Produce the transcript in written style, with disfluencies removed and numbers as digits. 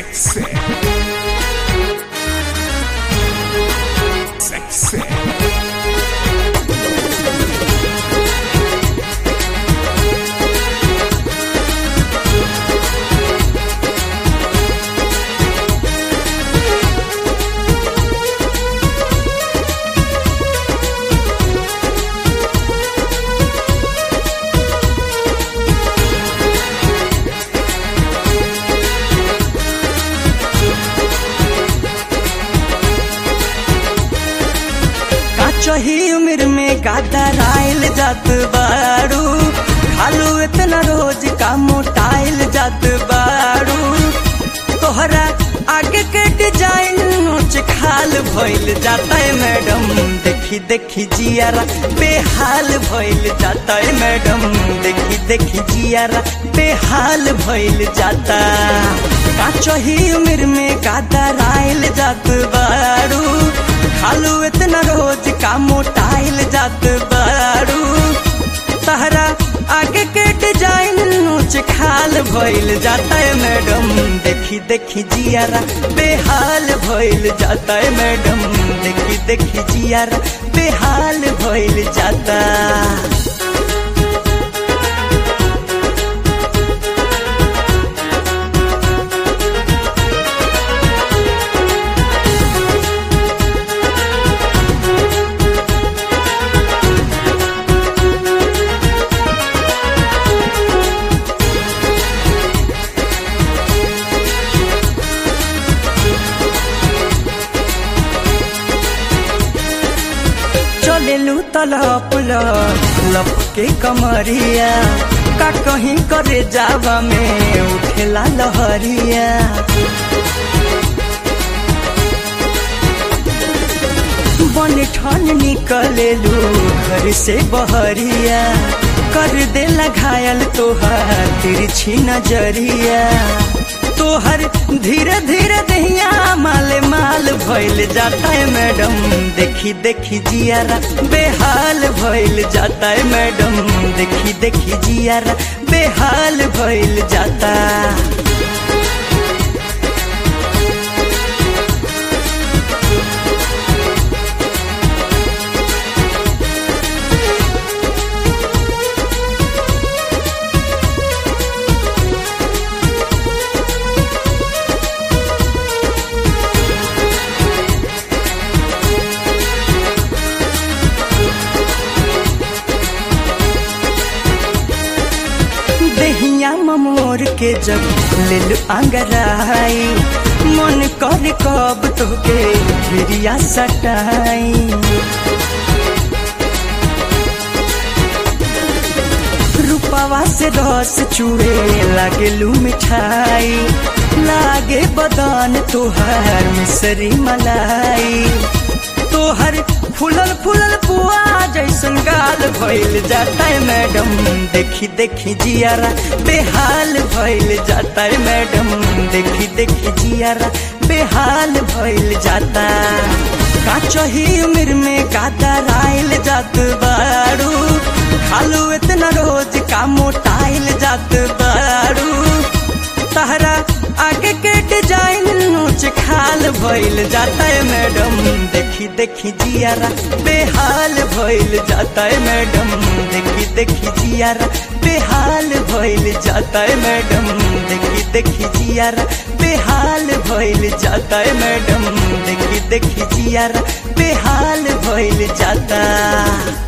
Sexy. Sexy. चही उम्र में गादराइल जात बारू, खालू इतना रोज का मोटाइल जात बारू। तोहरा आगे के डिजाइन नोच खाल भइल जाता है मैडम, देखी देखी जियारा बेहाल भइल जाता है मैडम, देखी देखी जियारा बेहाल भइल जाता। चही उम्र में गादराइल जात बारू, खालू इतना रोज का मोटाइल जात बारू। तहरा आगे के डिजाइन नोच खाल भइल जाता है मैडम, देखी देखी जियारा बेहाल भइल जाता है मैडम, देखी देखी जियारा बेहाल भइल जाता। चलेलू तलप लप के कमरिया, का कहीं करे जावा में उठेला लहरिया। बन ठन निकलेलू घर से बहरिया, कर देला घायल तोहार तिरछी नजरिया। तोहर धीरे धीरे दहिया माले माल भइल जाता है मैडम, देखी देखी जियारा बेहाल भइल जाता है मैडम, देखी देखी जियारा बेहाल भइल जाता। दहिया ममोर के जब ले अंगराई, मन कर कब तोके भिरिया सटाई। रूपवा से रस चूड़े लागेलू मिठाई, लागे बदन तोहार मिसरी मलाई। तोहर फूलल फूलल पुआ जैसन गाल भइल जाता है मैडम, देखी देखी जियारा बेहाल भइल जाता है मैडम, देखी देखी जियारा बेहाल भइल जाता। चही उम्र में गादराइल जात बारू, खालू इतना रोज का मोटाइल जात बारू। तहरा आगे के डिजाइन नोच खाल भइल जाता है मैडम, देखी देखी जियारा बेहाल भइल जाता है मैडम, देखी देखी जियारा बेहाल भइल जाता है मैडम, देखी देखी जियारा बेहाल भइल जाता है मैडम, देखी देखी जियारा बेहाल भइल जाता।